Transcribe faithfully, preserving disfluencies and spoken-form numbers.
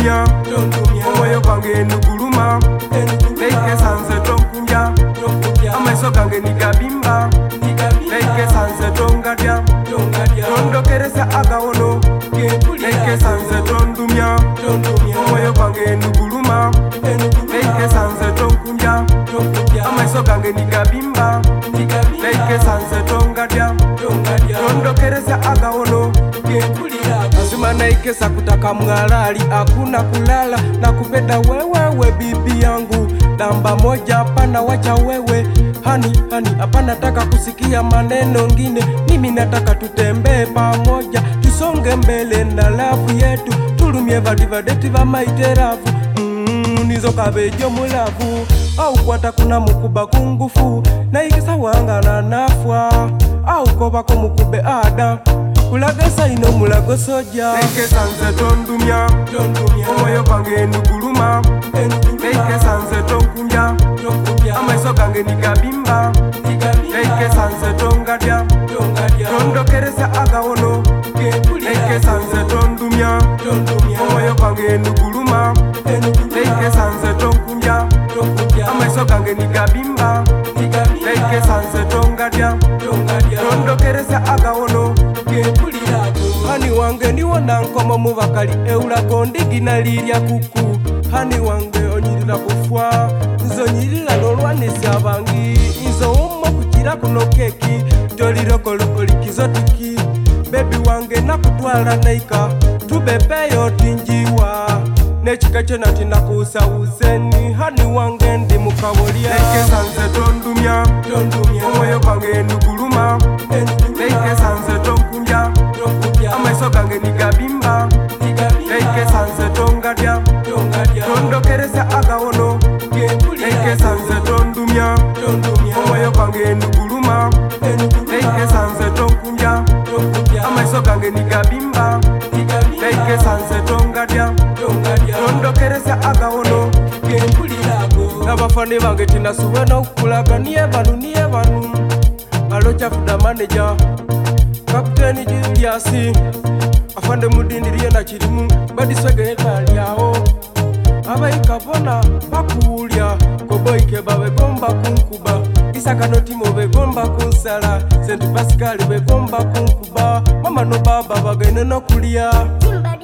tondumya omwoyo gwange nuguluma leike sanze tonkumbya amaiso gange nigabimba leike sanze tongadya tondokereza agawono leike sanze tondumya omwoyo gwange nuguluma leike sanze tonkumbya amaiso gange nigabimba leike sanze tongadya tondokereza agawono lazima naikesa kutaka mngalali hakuna kulala na kupenda wewewe bibi yangu namba moja hapana wacha wewe hani hani hapana taka kusikia maneno ngine mimi nataka tutembee pamoja tusonge mbele na lavu yetu tulumye vadivadeti va maiteravu mm, nizo kabejo mulavu au kwata kuna mukuba kungufu na ikisa wangana nafwa au kobako mukube ada kulagasa ino mulago soja leike sanze tondumya omwoyo gwange nuguluma leike sanze tonkumbya amaiso gange nigabimba leike sanze tongadya tondokereza agawono leike sanze tondumya omwoyo gwange nuguluma leike sanze tonkumbya amaiso gange nigabimba leike sanze tongadya tondokereza agawono hani wange niwona nkoma mubakali eulago ndigina lirya kuku hani wange onyirira kufwa nzo nyirira nolwanisa abangi nzo ummo kukira kuno keki tolirokolo olikizotiki bebi wange nakutwala naika tubepeyo tinjiwa nechika chona tinakusawuseni hani wange ndi mukabolya leike sanze tondumya omwoyo gwange nuguluma leike sanze tonkumbya amaiso gange nigabimba leike sanze tongadya tondokereza agawono leike sanze tondumya omwoyo gwange nuguluma leike sanze tonkumbya amaiso gange nigabimba leike sanze tongadya tondokereza agawono nabafane bange tinasuwe nokulaga niye banu niye banu alocha fuda manager Kapteni Julius afande mudindiriye na kirimu badiswege kalyawo abaikabona bakulya koboike babe gomba kunkuba isakano timo be gomba kunsala Saint Pascal be gomba kunkuba mama no baba bagene no kulya